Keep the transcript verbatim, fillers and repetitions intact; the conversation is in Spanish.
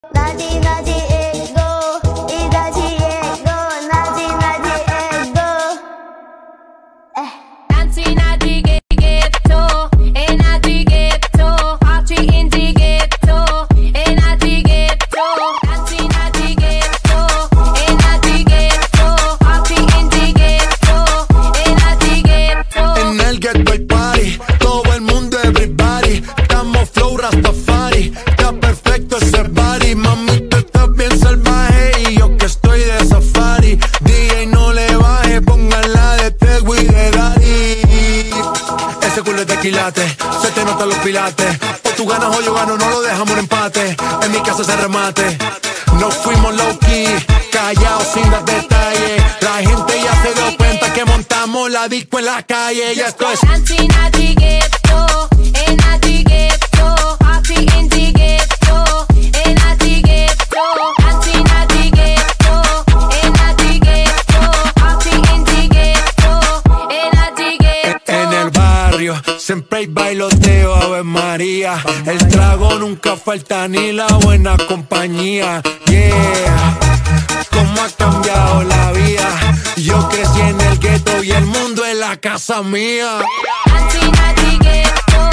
나지 나지 에고 이다지 에고 나지 나지 에고 Nancy 나지 ghetto e 나지 ghetto party in the ghetto e 나지 ghetto Nancy 나지 ghetto e 나지 ghetto party in the ghetto e 나지 ghetto. En el ghetto hay party, todo el mundo everybody, estamos flow Rastafari, está perfecto ese body, mami tú estás bien salvaje y yo que estoy de safari, D J no le baje, póngala de Tego y de Daddy. Ese culo es de quilate, se te notan los pilates, o tú ganas o yo gano, no lo dejamos en empate, en mi casa se remate, nos fuimos low key, callados sin dar detalles, la gente ya se dio cuenta que montamos la disco en la calle, y esto es Nancy 나지 ghetto e 나지 ghetto party in the ghetto e 나지 ghetto Nancy 나지 ghetto e 나지 ghetto party in the ghetto e 나지 ghetto. en el barrio, siempre hay bailoteo, Ave María, el trago nunca falta ni la buena compañía, yeah, cómo ha cambiado la vida, yo crecí en el gueto y el mundo es la casa mía. Nancy 나지 ghetto